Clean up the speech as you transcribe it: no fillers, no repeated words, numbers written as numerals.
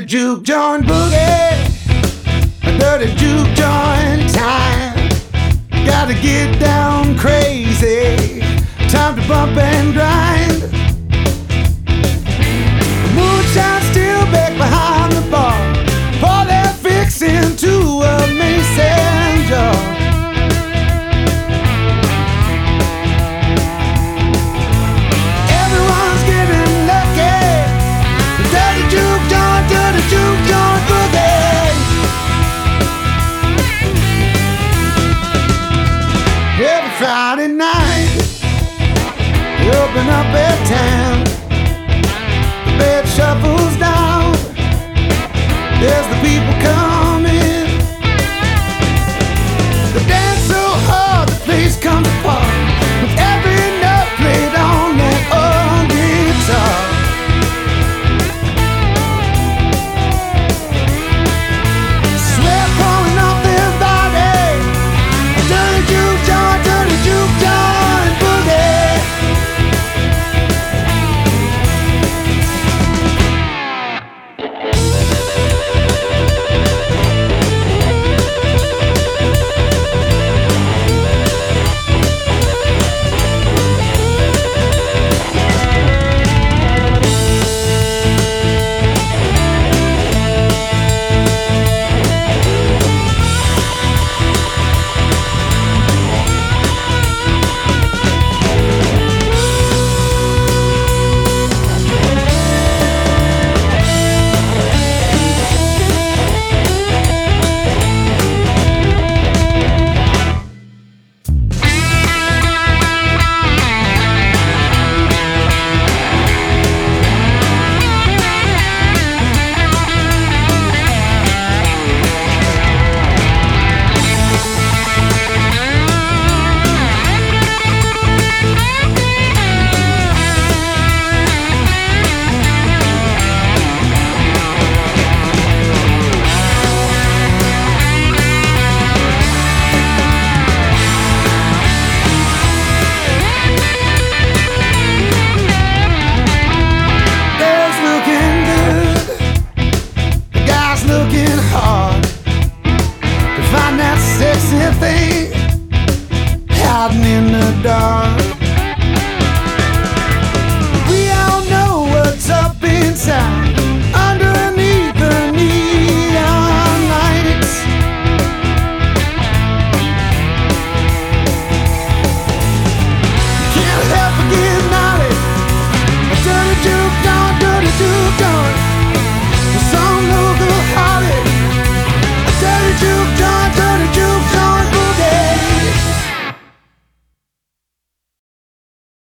juke joint boogie, a dirty juke joint time. Gotta get down crazy, time to bump and grind. Moonshine still back behind the bar, pour that fix into a mason jar. Everyone's getting lucky, the dirty juke joint boogie. Every Friday night, we open up at 10. The bed shuffles down, there's the people coming.